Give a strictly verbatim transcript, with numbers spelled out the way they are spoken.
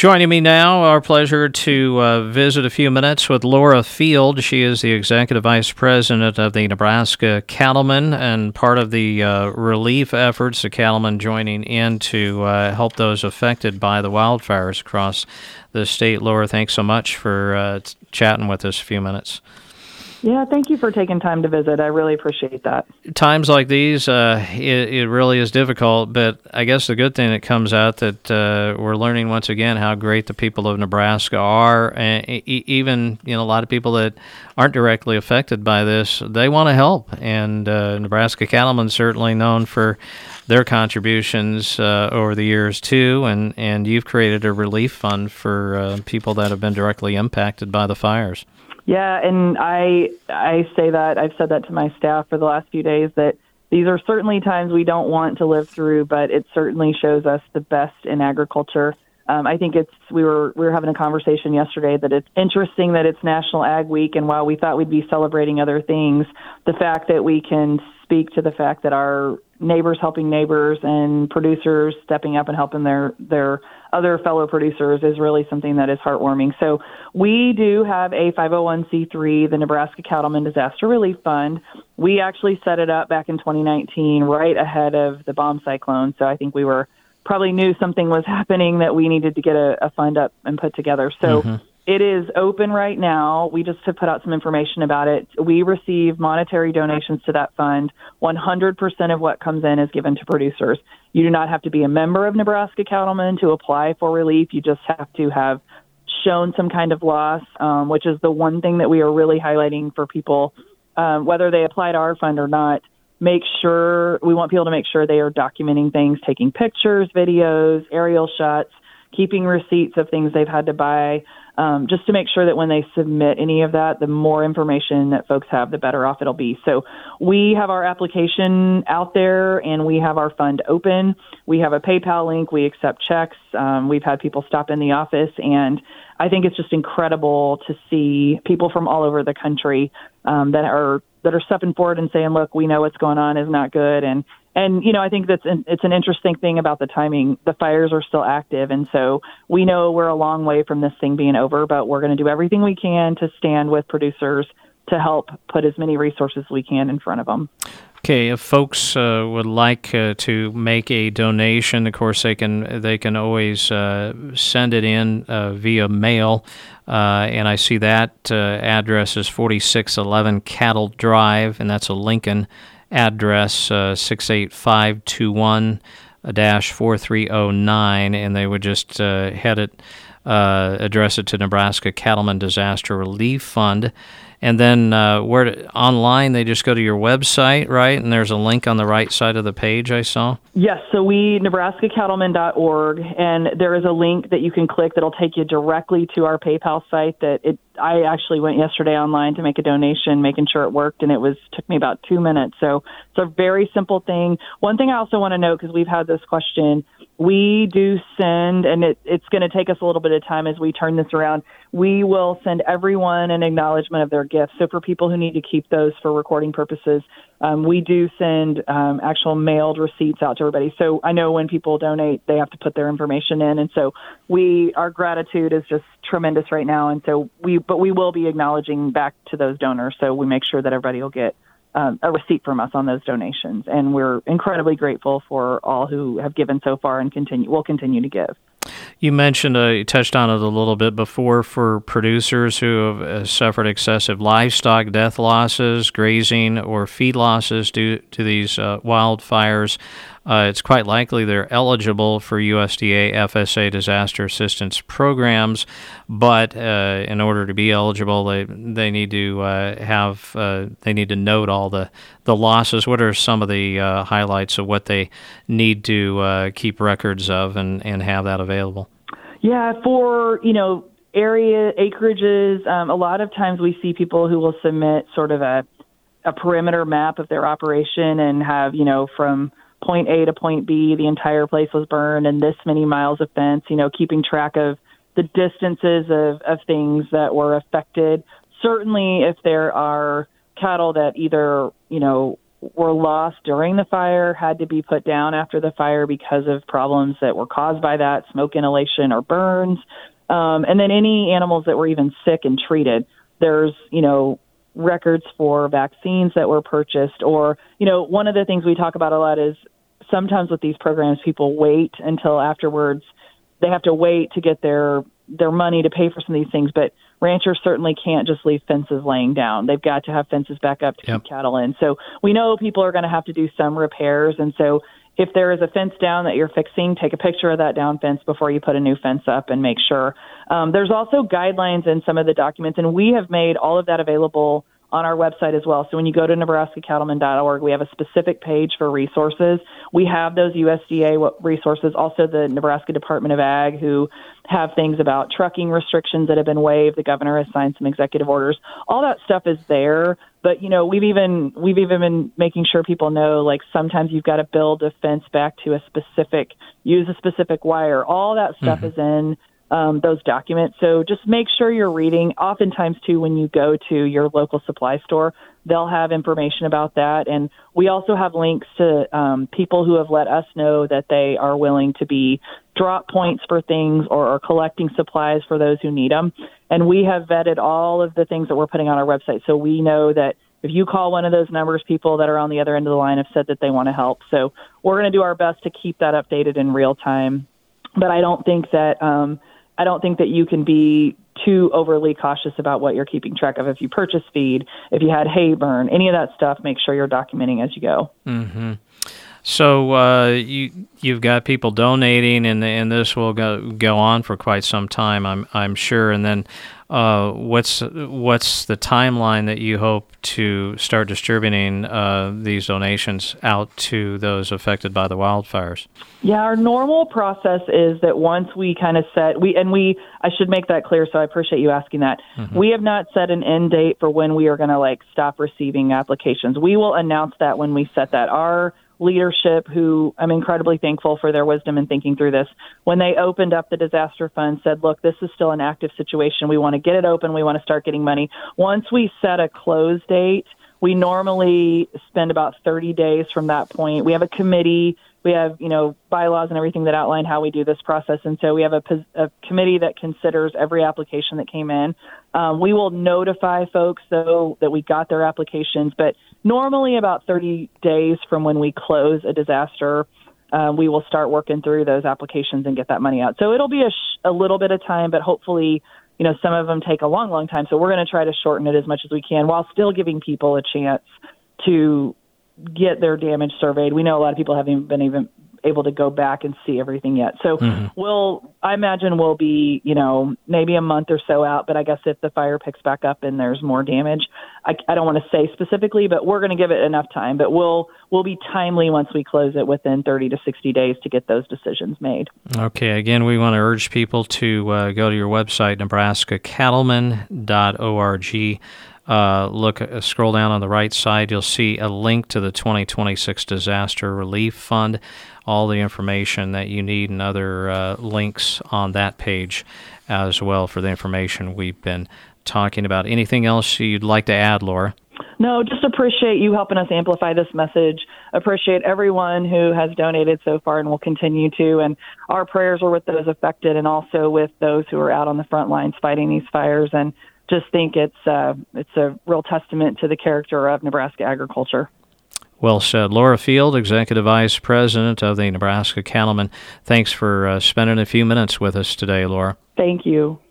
Joining me now, our pleasure to uh, visit a few minutes with Laura Field. She is the Executive Vice President of the Nebraska Cattlemen and part of the uh, relief efforts, the cattlemen joining in to uh, help those affected by the wildfires across the state. Laura, thanks so much for uh, chatting with us a few minutes. Yeah, thank you for taking time to visit. I really appreciate that. Times like these, uh, it, it really is difficult, but I guess the good thing that comes out that uh, we're learning once again how great the people of Nebraska are, and e- even you know a lot of people that aren't directly affected by this, they want to help, and uh, Nebraska Cattlemen certainly known for their contributions uh, over the years too, and, and you've created a relief fund for uh, people that have been directly impacted by the fires. Yeah, and I I say that, I've said that to my staff for the last few days, that these are certainly times we don't want to live through, but it certainly shows us the best in agriculture. Um, I think it's, we were we were having a conversation yesterday that it's interesting that it's National Ag Week, and while we thought we'd be celebrating other things, the fact that we can speak to the fact that our neighbors helping neighbors and producers stepping up and helping their, their other fellow producers is really something that is heartwarming. So we do have a five oh one c three, the Nebraska Cattlemen Disaster Relief Fund. We actually set it up back in twenty nineteen, right ahead of the bomb cyclone. So I think we were probably knew something was happening that we needed to get a, a fund up and put together. So mm-hmm. It is open right now. We just have put out some information about it. We receive monetary donations to that fund. one hundred percent of what comes in is given to producers. You do not have to be a member of Nebraska Cattlemen to apply for relief. You just have to have shown some kind of loss, um, which is the one thing that we are really highlighting for people, um, whether they apply to our fund or not. Make sure, we want people to make sure they are documenting things, taking pictures, videos, aerial shots, keeping receipts of things they've had to buy, um, just to make sure that when they submit any of that, the more information that folks have, the better off it'll be. So we have our application out there, and we have our fund open. We have a PayPal link. We accept checks. Um, we've had people stop in the office, and I think it's just incredible to see people from all over the country um, that are that are stepping forward and saying, look, we know what's going on is not good. And, and you know, I think that's an, it's an interesting thing about the timing. The fires are still active, and so we know we're a long way from this thing being over, but we're going to do everything we can to stand with producers to help put as many resources we can in front of them. Okay, if folks uh, would like uh, to make a donation, of course they can they can always uh, send it in uh, via mail, uh, and I see that uh, address is forty-six eleven Cattle Drive, and that's a Lincoln address, uh, six eight five two one dash four three oh nine, and they would just uh, head it, uh, address it to Nebraska Cattlemen Disaster Relief Fund. And then uh, where to, online, they just go to your website, right? And there's a link on the right side of the page I saw? Yes, so we, Nebraska Cattlemen dot org, and there is a link that you can click that'll take you directly to our PayPal site. That it, I actually went yesterday online to make a donation, making sure it worked, and it was took me about two minutes. So it's a very simple thing. One thing I also want to note, because we've had this question, we do send, and it, it's going to take us a little bit of time as we turn this around, we will send everyone an acknowledgement of their gifts. So for people who need to keep those for recording purposes, um, we do send um, actual mailed receipts out to everybody. So I know when people donate, they have to put their information in. And so we, our gratitude is just tremendous right now. And so we, but we will be acknowledging back to those donors. So we make sure that everybody will get Um, a receipt from us on those donations. And we're incredibly grateful for all who have given so far and continue will continue to give. You mentioned, uh, you touched on it a little bit before, for producers who have uh, suffered excessive livestock death losses, grazing, or feed losses due to these uh, wildfires. Uh, it's quite likely they're eligible for U S D A F S A disaster assistance programs, but uh, in order to be eligible, they they need to uh, have uh, they need to note all the, the losses. What are some of the uh, highlights of what they need to uh, keep records of and, and have that available? Yeah, for you know area acreages, um, a lot of times we see people who will submit sort of a a perimeter map of their operation and have you know from point A to point B, the entire place was burned, and this many miles of fence, you know, keeping track of the distances of, of things that were affected. Certainly if there are cattle that either, you know, were lost during the fire had to be put down after the fire because of problems that were caused by that, smoke inhalation or burns. Um, and then any animals that were even sick and treated. There's, you know, records for vaccines that were purchased, or, you know, one of the things we talk about a lot is sometimes with these programs, people wait until afterwards. They have to wait to get their their money to pay for some of these things, but ranchers certainly can't just leave fences laying down. They've got to have fences back up to yep. keep cattle in. So we know people are going to have to do some repairs, and so if there is a fence down that you're fixing, take a picture of that down fence before you put a new fence up and make sure. Um, there's also guidelines in some of the documents, and we have made all of that available on our website as well. So when you go to Nebraska Cattlemen dot org, we have a specific page for resources. We have those U S D A resources, also the Nebraska Department of Ag, who have things about trucking restrictions that have been waived. The governor has signed some executive orders. All that stuff is there. But, you know, we've even we've even been making sure people know, like, sometimes you've got to build a fence back to a specific, use a specific wire. All that stuff mm-hmm. is in Um, those documents. So just make sure you're reading. Oftentimes, too, when you go to your local supply store, they'll have information about that. And we also have links to um, people who have let us know that they are willing to be drop points for things or are collecting supplies for those who need them. And we have vetted all of the things that we're putting on our website. So we know that if you call one of those numbers, people that are on the other end of the line have said that they want to help. So we're going to do our best to keep that updated in real time. But I don't think that um, I don't think that you can be too overly cautious about what you're keeping track of. If you purchase feed, if you had hay burn, any of that stuff, make sure you're documenting as you go. Mm-hmm. So uh, you you've got people donating, and and this will go go on for quite some time, I'm I'm sure. And then, uh, what's what's the timeline that you hope to start distributing uh, these donations out to those affected by the wildfires? Yeah, our normal process is that once we kind of set we and we I should make that clear. So I appreciate you asking that. Mm-hmm. We have not set an end date for when we are going to like stop receiving applications. We will announce that when we set that. Our leadership, who I'm incredibly thankful for their wisdom in thinking through this, when they opened up the disaster fund, said, look, this is still an active situation. We want to get it open. We want to start getting money. Once we set a close date, we normally spend about thirty days from that point. We have a committee. We have, you know, bylaws and everything that outline how we do this process. And so we have a, a committee that considers every application that came in. Um, we will notify folks, though, that we got their applications. But normally about thirty days from when we close a disaster, uh, we will start working through those applications and get that money out. So it'll be a, sh- a little bit of time, but hopefully, you know, some of them take a long, long time. So we're going to try to shorten it as much as we can while still giving people a chance to get their damage surveyed. We know a lot of people haven't been even able to go back and see everything yet. So mm-hmm. we'll, I imagine we'll be, you know, maybe a month or so out, but I guess if the fire picks back up and there's more damage, I, I don't want to say specifically, but we're going to give it enough time, but we'll, we'll be timely once we close it within thirty to sixty days to get those decisions made. Okay. Again, we want to urge people to uh, go to your website, Nebraska Cattlemen dot org. Uh, look, uh, scroll down on the right side. You'll see a link to the twenty twenty-six Disaster Relief Fund. All the information that you need and other uh, links on that page as well for the information we've been talking about. Anything else you'd like to add, Laura? No, just appreciate you helping us amplify this message. Appreciate everyone who has donated so far and will continue to. And our prayers are with those affected and also with those who are out on the front lines fighting these fires. And just think it's uh, it's a real testament to the character of Nebraska agriculture. Well said. Laura Field, Executive Vice President of the Nebraska Cattlemen. Thanks for uh, spending a few minutes with us today, Laura. Thank you.